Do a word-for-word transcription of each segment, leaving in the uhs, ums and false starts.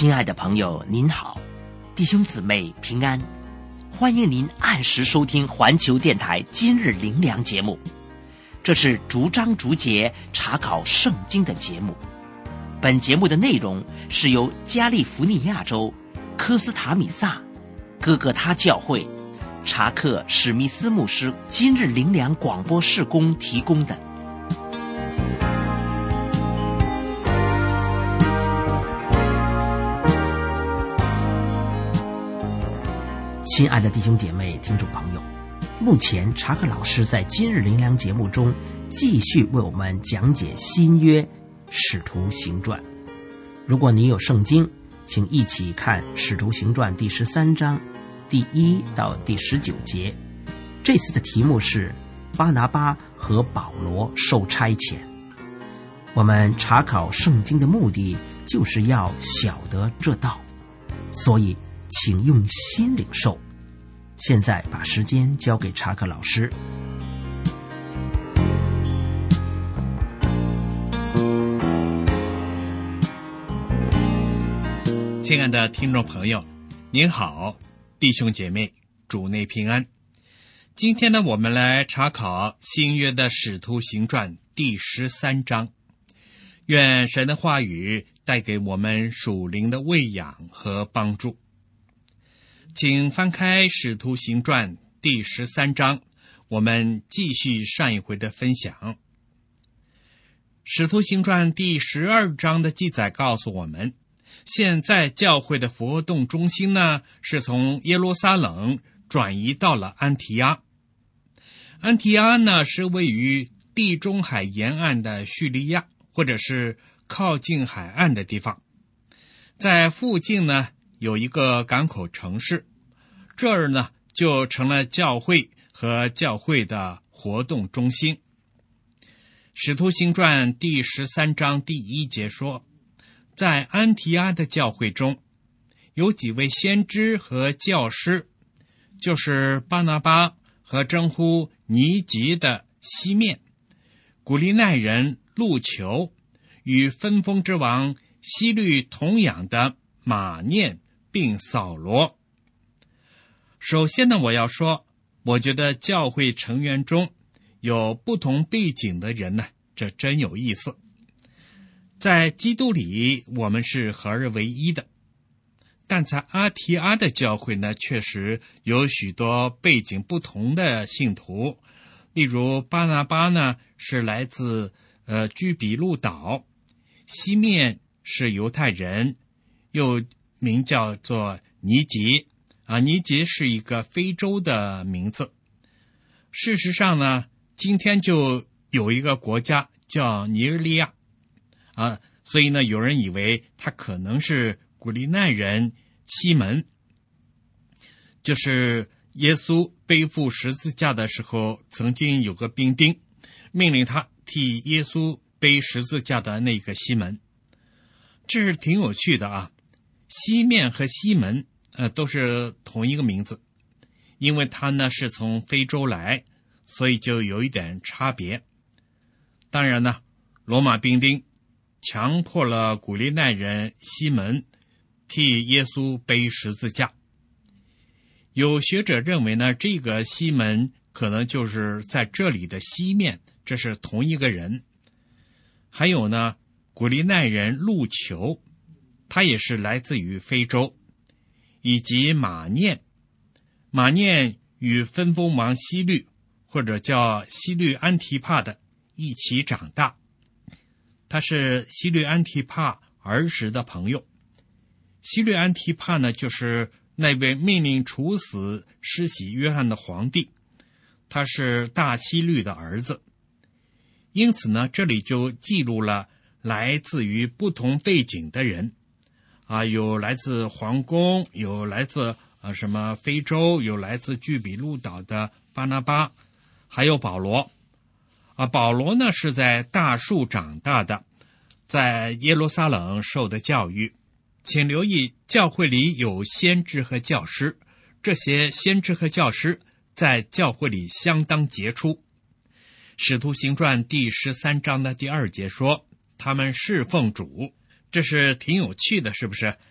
亲爱的朋友您好，弟兄姊妹平安，欢迎您按时收听环球电台今日灵粮节目。这是逐章逐节查考圣经的节目。本节目的内容是由加利福尼亚州科斯塔米萨哥哥他教会查克史密斯牧师今日灵粮广播事工提供的。亲爱的弟兄姐妹听众朋友，目前查克老师在今日灵粮节目中继续为我们讲解新约使徒行传。如果你有圣经，请一起看使徒行传第十三章第一到第十九节。这次的题目是巴拿巴和保罗受差遣。我们查考圣经的目的就是要晓得这道，所以请用心领受。现在把时间交给查克老师。 亲爱的听众朋友，您好，弟兄姐妹，主内平安。今天呢，我们来查考新约的使徒行传第十三章。愿神的话语带给我们属灵的喂养和帮助。请翻开使徒行传第十三章，我们继续上一回的分享。使徒行传第十二章的记载告诉我们，现在教会的活动中心呢，是从耶路撒冷转移到了安提阿。安提阿呢，是位于地中海沿岸的叙利亚，或者是靠近海岸的地方。在附近呢，有一个港口城市，这儿呢就成了教会和教会的活动中心。使徒行传第十三章第一节说，在安提阿的教会中，有几位先知和教师，就是巴拿巴和称呼尼吉的西面，古利奈人路求，与分封之王希律同养的马念并扫罗。首先呢，我要说，我觉得教会成员中有不同背景的人呢，这真有意思。在基督里，我们是合而为一的，但在阿提阿的教会呢，确实有许多背景不同的信徒。例如巴拿巴呢，是来自呃居比路岛，西面是犹太人，又名叫做尼吉啊，尼吉是一个非洲的名字。事实上呢，今天就有一个国家叫尼日利亚啊，所以呢，有人以为他可能是古利奈人西门，就是耶稣背负十字架的时候，曾经有个兵丁命令他替耶稣背十字架的那个西门。这是挺有趣的啊，西面和西门呃都是同一个名字，因为他呢是从非洲来，所以就有一点差别。当然呢，罗马兵丁强迫了古利奈人西门替耶稣背十字架。有学者认为呢，这个西门可能就是在这里的西面，这是同一个人。还有呢，古利奈人路求，他也是来自于非洲，以及马念。马念与分封王希律，或者叫希律安提帕的一起长大，他是希律安提帕儿时的朋友。希律安提帕呢，就是那位命令处死施洗约翰的皇帝，他是大希律的儿子。因此呢，这里就记录了来自于不同背景的人啊，有来自皇宫，有来自啊什么非洲，有来自居比路岛的巴拿巴，还有保罗啊。保罗呢是在大树长大的，在耶路撒冷受的教育。请留意，教会里有先知和教师，这些先知和教师在教会里相当杰出。使徒行传第十三章的第二节说，他们侍奉主，这是挺有趣的，是不是？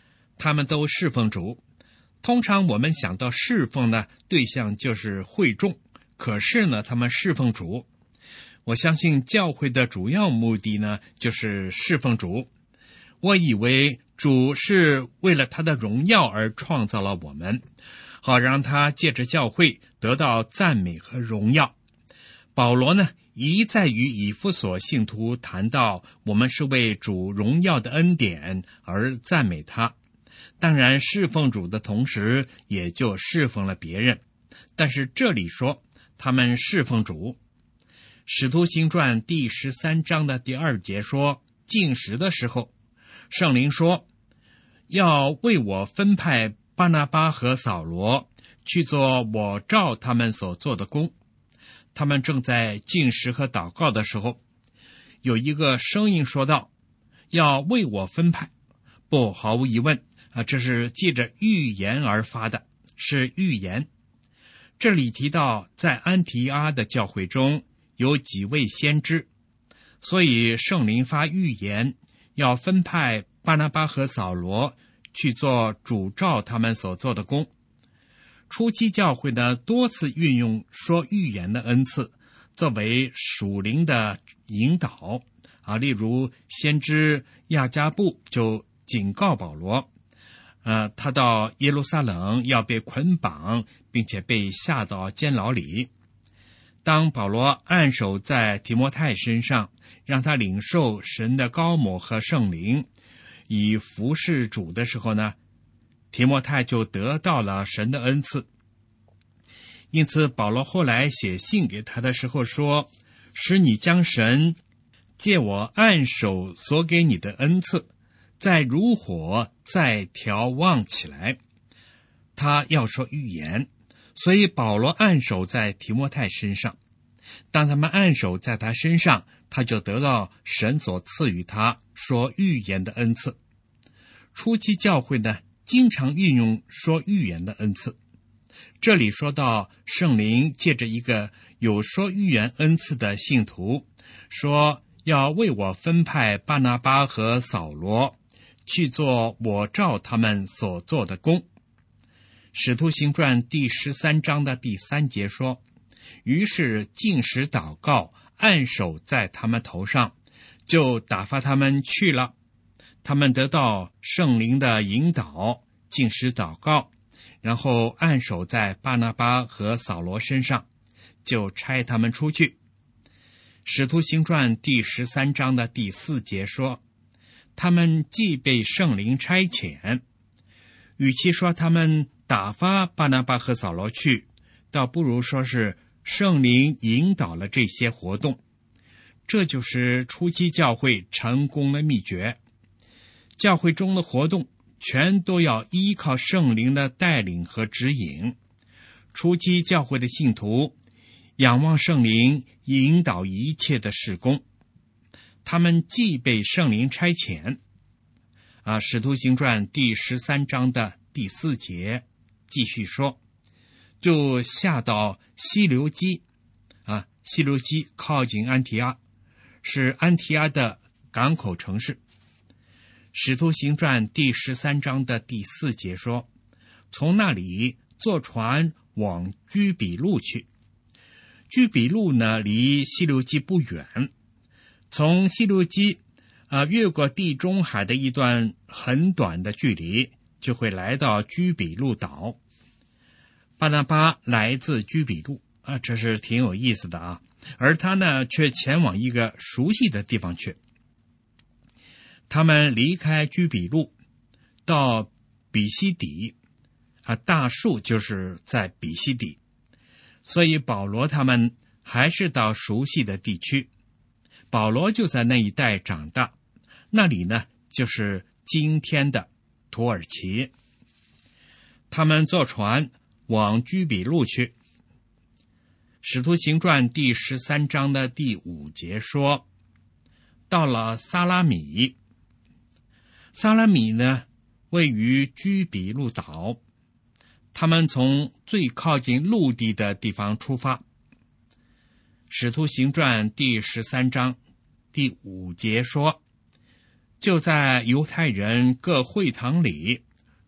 他们都侍奉主。通常我们想到侍奉呢，对象就是会众，可是呢，他们侍奉主。我相信教会的主要目的呢，就是侍奉主。我以为主是为了他的荣耀而创造了我们，好让他借着教会得到赞美和荣耀。保罗呢，一再与以弗所信徒谈到我们是为主荣耀的恩典而赞美他。当然侍奉主的同时也就侍奉了别人，但是这里说他们侍奉主。使徒行传第十三章的第二节说，禁食的时候，圣灵说要为我分派巴拿巴和扫罗去做我照他们所做的工。他们正在禁食和祷告的时候，有一个声音说道，要为我分派。不，毫无疑问啊，这是借着预言而发的，是预言。这里提到在安提阿的教会中有几位先知，所以圣灵发预言，要分派巴拿巴和扫罗去做主照他们所做的工。初期教会呢，多次运用说预言的恩赐作为属灵的引导啊，例如先知亚迦布就警告保罗，呃，他到耶路撒冷要被捆绑，并且被下到监牢里。当保罗按手在提摩太身上，让他领受神的膏抹和圣灵，以服侍主的时候呢，提摩太就得到了神的恩赐。因此保罗后来写信给他的时候说，使你将神借我按手所给你的恩赐再如火再调旺起来。他要说预言，所以保罗按手在提摩太身上。当他们按手在他身上，他就得到神所赐予他说预言的恩赐。初期教会呢，经常运用说预言的恩赐。这里说到圣灵借着一个有说预言恩赐的信徒，说要为我分派巴拿巴和扫罗去做我照他们所做的工。使徒行传第十三章的第三节说，于是禁食祷告，按手在他们头上，就打发他们去了。他们得到圣灵的引导，禁食祷告，然后按手在巴拿巴和扫罗身上，就差他们出去。使徒行传第十三章的第四节说，他们既被圣灵差遣，与其说他们打发巴拿巴和扫罗去，倒不如说是圣灵引导了这些活动。这就是初期教会成功的秘诀。教会中的活动全都要依靠圣灵的带领和指引。初期教会的信徒仰望圣灵引导一切的事工，他们既被圣灵差遣啊，使徒行传第十三章的第四节继续说，就下到西流基啊，西流基靠近安提阿，是安提阿的港口城市。使徒行传第十三章的第四节说，从那里坐船往居比路去。居比路呢，离西流基不远，从西流基啊越过地中海的一段很短的距离，就会来到居比路岛。巴拿巴来自居比路啊，这是挺有意思的啊，而他呢却前往一个熟悉的地方去。他们离开居比路到比西底啊，大树就是在比西底，所以保罗他们还是到熟悉的地区。保罗就在那一带长大，那里呢就是今天的土耳其。他们坐船往居比路去。使徒行传第十三章的第五节说，到了撒拉米。撒拉米呢位于居比路岛，他们从最靠近陆地的地方出发。使徒行传第十三章第五节说，就在犹太人各会堂里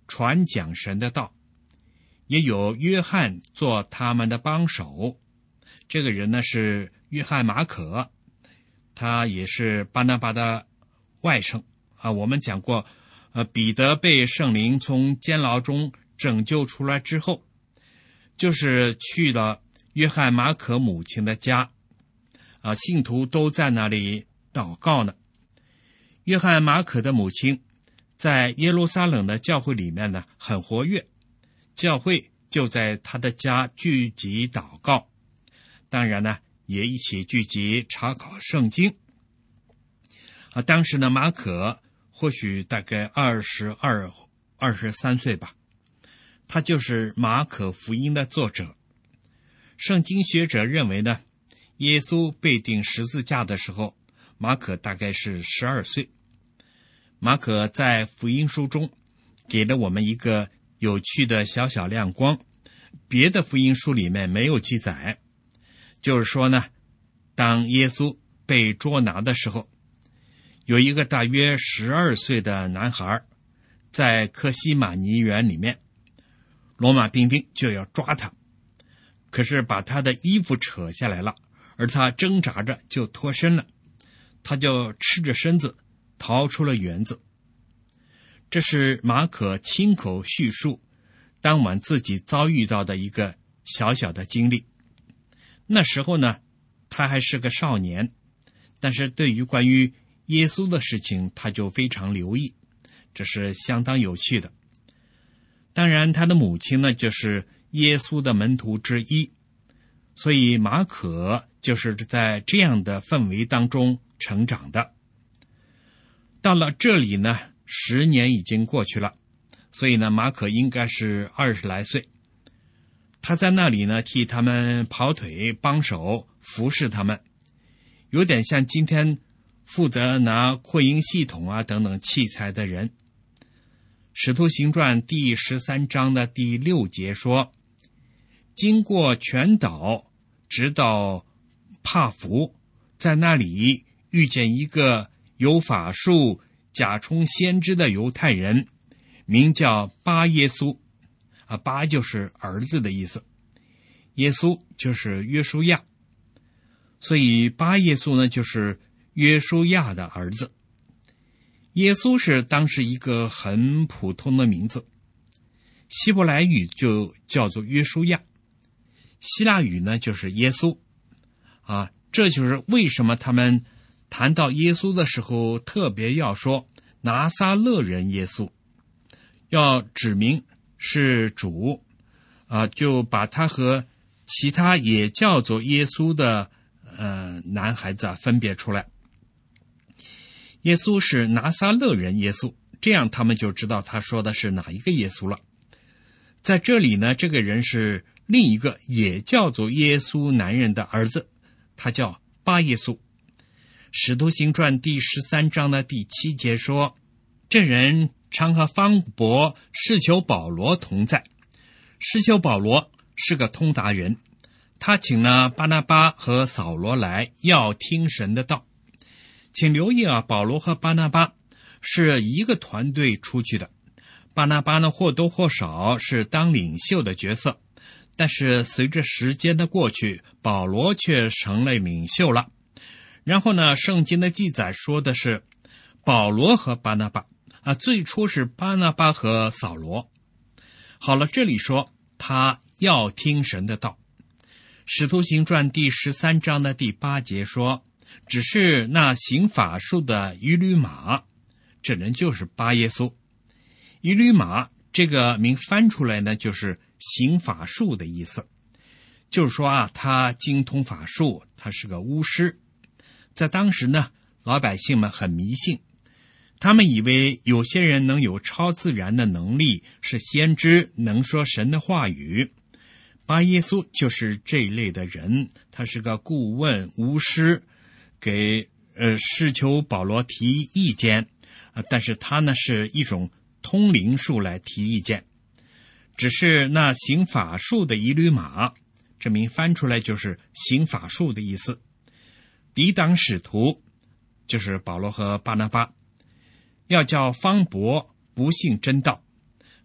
传讲神的道，也有约翰做他们的帮手。这个人呢是约翰马可，他也是巴拿巴的外甥啊。我们讲过，呃，彼得被圣灵从监牢中拯救出来之后，就是去了约翰马可母亲的家，啊，信徒都在那里祷告呢。约翰马可的母亲在耶路撒冷的教会里面呢很活跃，教会就在他的家聚集祷告，当然呢也一起聚集查考圣经。啊，当时呢马可或许大概二十二、二十三岁吧，他就是马可福音的作者。圣经学者认为呢，耶稣被钉十字架的时候，马可大概是十二岁。马可在福音书中给了我们一个有趣的小小亮光，别的福音书里面没有记载。就是说呢，当耶稣被捉拿的时候，有一个大约十二岁的男孩在客西马尼园里面，罗马兵丁就要抓他，可是把他的衣服扯下来了，而他挣扎着就脱身了，他就赤着身子逃出了园子。这是马可亲口叙述当晚自己遭遇到的一个小小的经历。那时候呢，他还是个少年，但是对于关于耶稣的事情他就非常留意，这是相当有趣的。当然他的母亲呢就是耶稣的门徒之一，所以马可就是在这样的氛围当中成长的。到了这里呢，十年已经过去了，所以呢马可应该是二十来岁。他在那里呢替他们跑腿帮手服侍他们，有点像今天负责拿扩音系统啊等等器材的人。使徒行传第十三章的第六节说，经过全岛直到帕福，在那里遇见一个有法术假充先知的犹太人，名叫巴耶稣啊，巴就是儿子的意思，耶稣就是约书亚，所以巴耶稣呢就是约书亚的儿子。耶稣是当时一个很普通的名字，希伯来语就叫做约书亚，希腊语呢就是耶稣啊。这就是为什么他们谈到耶稣的时候特别要说拿撒勒人耶稣，要指明是主啊，就把他和其他也叫做耶稣的呃男孩子啊分别出来。耶稣是拿撒勒人耶稣，这样他们就知道他说的是哪一个耶稣了。在这里呢，这个人是另一个也叫做耶稣男人的儿子，他叫巴耶稣。使徒行传第十三章的第七节说，这人常和方伯施求保罗同在。施求保罗是个通达人，他请了巴拿巴和扫罗来要听神的道。请留意啊，保罗和巴拿巴是一个团队出去的。巴拿巴呢或多或少是当领袖的角色，但是随着时间的过去，保罗却成了领袖了。然后呢，圣经的记载说的是保罗和巴拿巴啊，最初是巴拿巴和扫罗。好了，这里说他要听神的道。使徒行传第十三章的第八节说，只是那行法术的以吕马，这人就是巴耶稣。以吕马这个名翻出来呢，就是行法术的意思，就是说啊，他精通法术，他是个巫师。在当时呢，老百姓们很迷信，他们以为有些人能有超自然的能力，是先知，能说神的话语。巴耶稣就是这一类的人，他是个顾问巫师，给呃施求保罗提意见，呃、但是他呢是一种通灵术来提意见。只是那行法术的以吕马，这名翻出来就是行法术的意思。抵挡使徒就是保罗和巴拿巴，要叫方伯不信真道。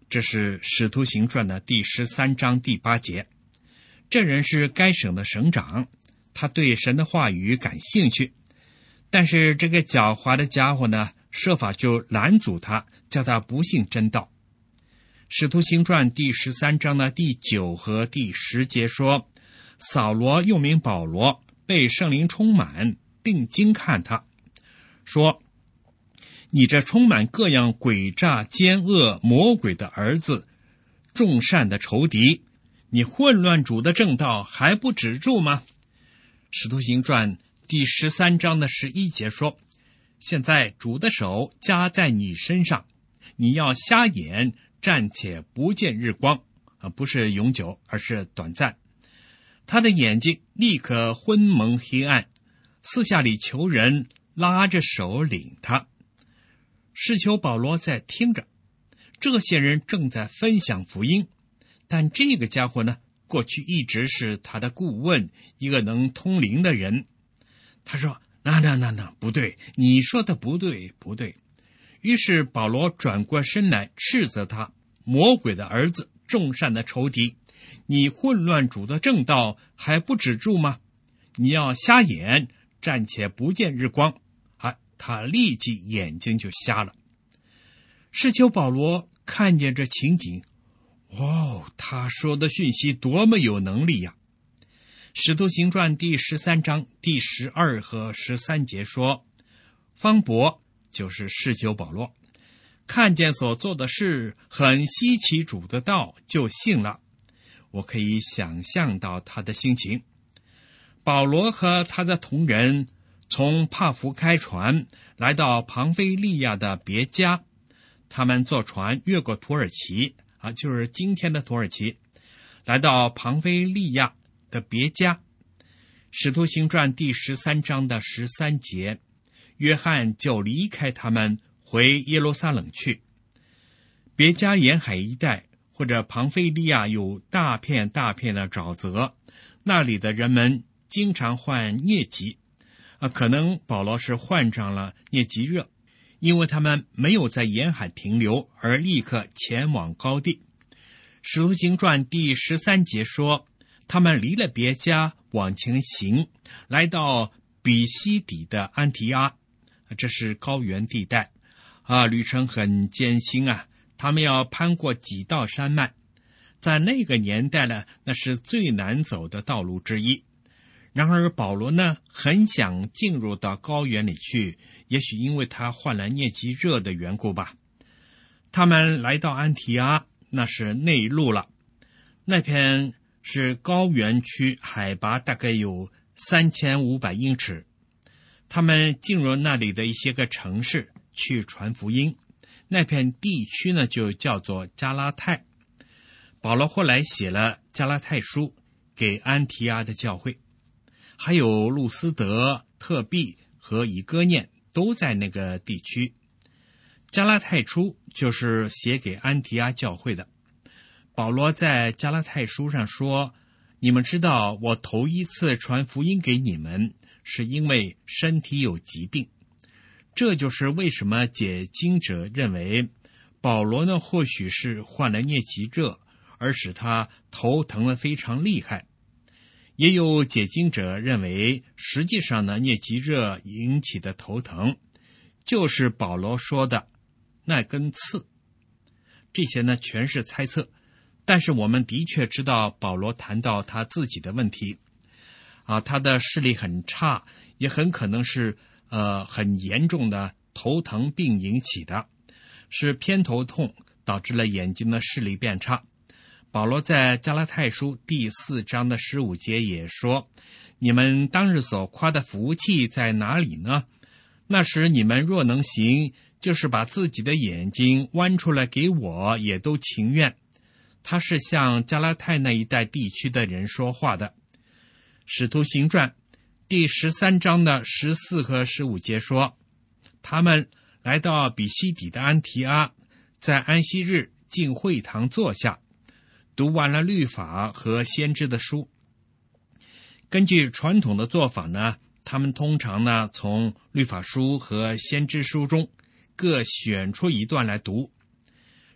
这是《使徒行传》的第十三章第八节。这人是该省的省长，他对神的话语感兴趣，但是这个狡猾的家伙呢，设法就拦阻他，叫他不信真道。《使徒行传》第十三章的第九和第十节说，扫罗又名保罗，被圣灵充满，定睛看他，说：你这充满各样诡诈奸恶魔鬼的儿子，众善的仇敌，你混乱主的正道还不止住吗？使徒行传第十三章的十一节说，现在主的手加在你身上，你要瞎眼，暂且不见日光，啊，不是永久，而是短暂。他的眼睛立刻昏蒙黑暗，四下里求人拉着手领他。是求保罗在听着，这些人正在分享福音，但这个家伙呢，过去一直是他的顾问，一个能通灵的人。他说：那那那那不对，你说的不对不对。于是保罗转过身来斥责他，魔鬼的儿子，众善的仇敌，你混乱主的正道还不止住吗？你要瞎眼，暂且不见日光。啊，他立即眼睛就瞎了。是求保罗看见这情景，哇，他说的讯息多么有能力呀！使徒行传第十三章第十二和十三节说，方伯就是是求保罗，看见所做的事很稀奇主的道，就信了。我可以想象到他的心情。保罗和他的同人从帕福开船来到庞菲利亚的别家，他们坐船越过土耳其啊，就是今天的土耳其，来到庞菲利亚的别家。使徒行传第十三章的十三节，约翰就离开他们回耶路撒冷去。别家沿海一带或者庞菲利亚有大片大片的沼泽，那里的人们经常患疟疾啊，可能保罗是患上了疟疾热，因为他们没有在沿海停留，而立刻前往高地。使徒行传第十三节说，他们离了别家往前行，来到比西底的安提阿，这是高原地带啊，旅程很艰辛啊，他们要攀过几道山脉，在那个年代呢，那是最难走的道路之一。然而保罗呢，很想进入到高原里去，也许因为他患了疟疾热的缘故吧。他们来到安提阿，那是内陆了，那片是高原区，海拔大概有三千五百英尺。他们进入那里的一些个城市去传福音，那片地区呢就叫做加拉太。保罗后来写了加拉太书给安提阿的教会，还有路斯德、特庇和以哥念都在那个地区。加拉太书就是写给安提阿教会的。保罗在加拉太书上说，你们知道我头一次传福音给你们，是因为身体有疾病。这就是为什么解经者认为保罗呢或许是患了疟疾热，而使他头疼得非常厉害。也有解经者认为，实际上呢，疟疾热引起的头疼，就是保罗说的那根刺。这些呢，全是猜测，但是我们的确知道保罗谈到他自己的问题啊，他的视力很差，也很可能是呃很严重的头疼病引起的，是偏头痛导致了眼睛的视力变差。保罗在加拉太书第四章的十五节也说，你们当日所夸的福气在哪里呢？那时你们若能行，就是把自己的眼睛弯出来给我，也都情愿。他是向加拉太那一带地区的人说话的。使徒行传第十三章的十四和十五节说，他们来到比西底的安提阿，在安息日进会堂坐下，读完了律法和先知的书。根据传统的做法呢，他们通常呢从律法书和先知书中各选出一段来读。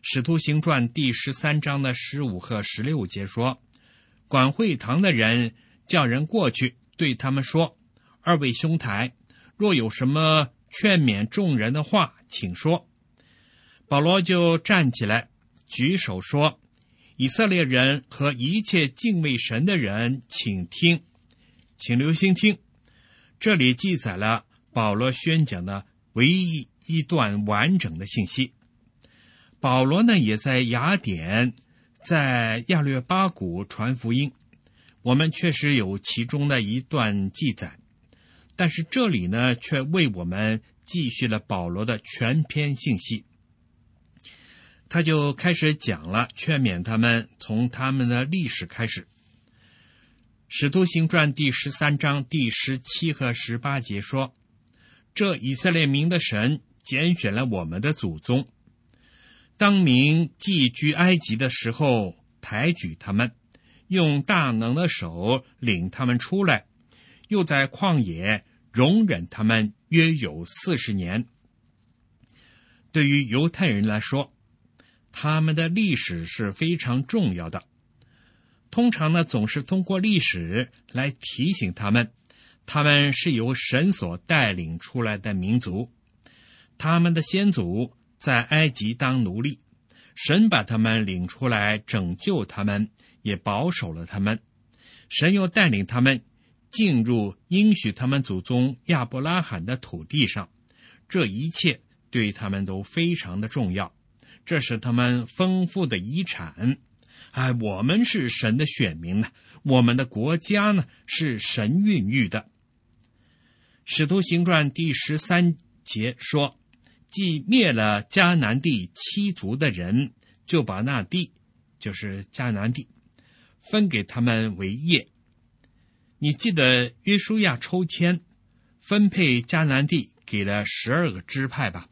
使徒行传第十三章的十五和十六节说，管会堂的人叫人过去，对他们说，二位兄台，若有什么劝勉众人的话，请说。保罗就站起来举手说，以色列人和一切敬畏神的人，请听，请留心听。这里记载了保罗宣讲的唯一一段完整的信息。保罗呢，也在雅典，在亚略巴谷传福音，我们确实有其中的一段记载，但是这里呢，却为我们继续了保罗的全篇信息。他就开始讲了，劝勉他们从他们的历史开始。使徒行传第十三章第十七和十八节说，这以色列民的神拣选了我们的祖宗，当民寄居埃及的时候，抬举他们，用大能的手领他们出来，又在旷野容忍他们约有四十年。对于犹太人来说，他们的历史是非常重要的。通常呢，总是通过历史来提醒他们，他们是由神所带领出来的民族，他们的先祖在埃及当奴隶，神把他们领出来拯救他们，也保守了他们。神又带领他们进入应许他们祖宗亚伯拉罕的土地上，这一切对他们都非常的重要，这是他们丰富的遗产。哎，我们是神的选民呢，我们的国家呢是神孕育的。使徒行传第十三节说，既灭了迦南地七族的人，就把那地，就是迦南地，分给他们为业。你记得约书亚抽签分配迦南地给了十二个支派吧？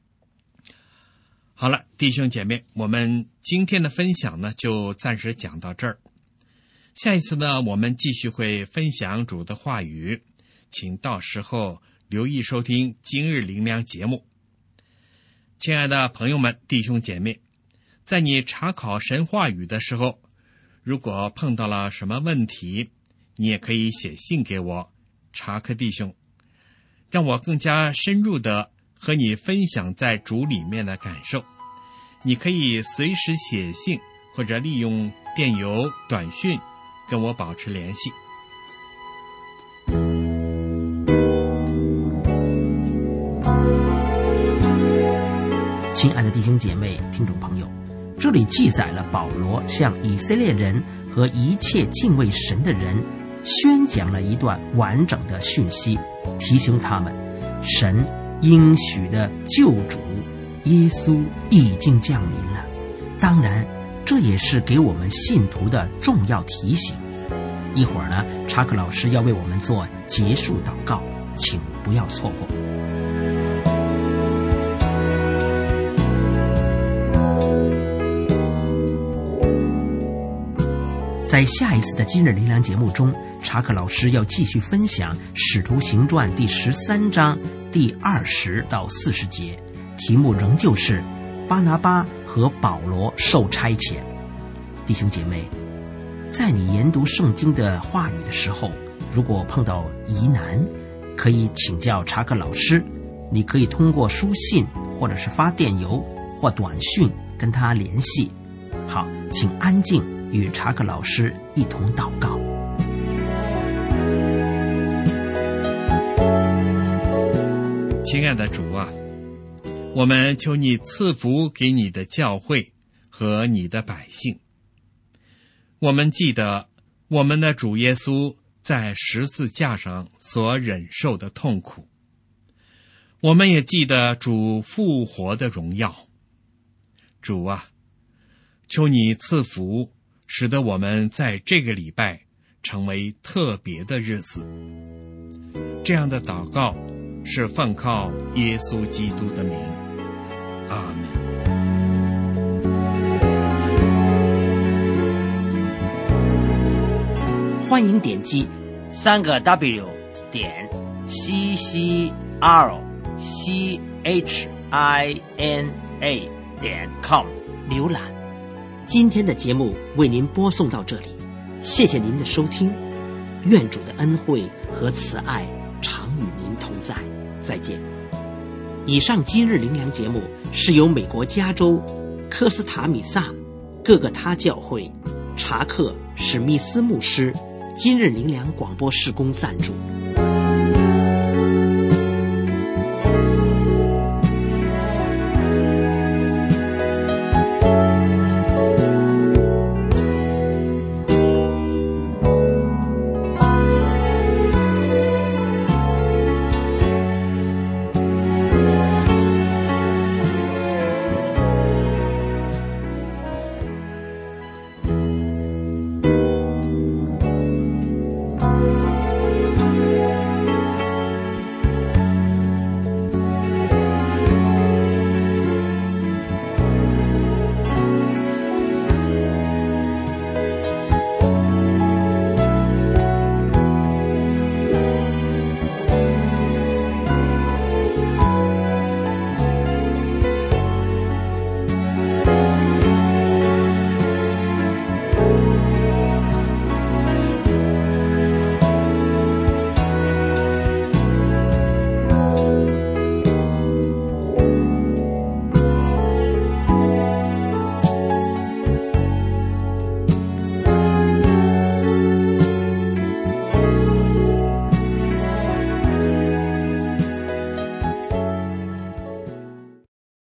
好了，弟兄姐妹，我们今天的分享呢，就暂时讲到这儿。下一次呢，我们继续会分享主的话语，请到时候留意收听今日灵粮节目。亲爱的朋友们，弟兄姐妹，在你查考神话语的时候，如果碰到了什么问题，你也可以写信给我，查克弟兄，让我更加深入的和你分享在主里面的感受。你可以随时写信或者利用电邮、短讯跟我保持联系。 亲爱的弟兄姐妹、听众朋友，这里记载了保罗向以色列人和一切敬畏神的人宣讲了一段完整的讯息，提醒他们神应许的救主耶稣已经降临了。当然，这也是给我们信徒的重要提醒。一会儿呢，查克老师要为我们做结束祷告，请不要错过。在下一次的今日灵粮节目中，查克老师要继续分享《使徒行传》第十三章第二十到四十节，题目仍旧是巴拿巴和保罗受差遣。弟兄姐妹，在你研读圣经的话语的时候，如果碰到疑难，可以请教查克老师。你可以通过书信或者是发电邮或短讯跟他联系。好，请安静与查克老师一同祷告。 亲爱的主啊，我们求你赐福给你的教会和你的百姓。我们记得我们的主耶稣在十字架上所忍受的痛苦，我们也记得主复活的荣耀。主啊，求你赐福，使得我们在这个礼拜成为特别的日子。这样的祷告是奉靠耶稣基督的名，阿们。 欢迎点击三个 W 点 C C R C H I N A 点 com 浏览。今天的节目为您播送到这里，谢谢您的收听，愿主的恩惠和慈爱常与您同在，再见。以上今日灵粮节目是由美国加州科斯塔米萨各个他教会查克史密斯牧师今日灵粮广播事工赞助。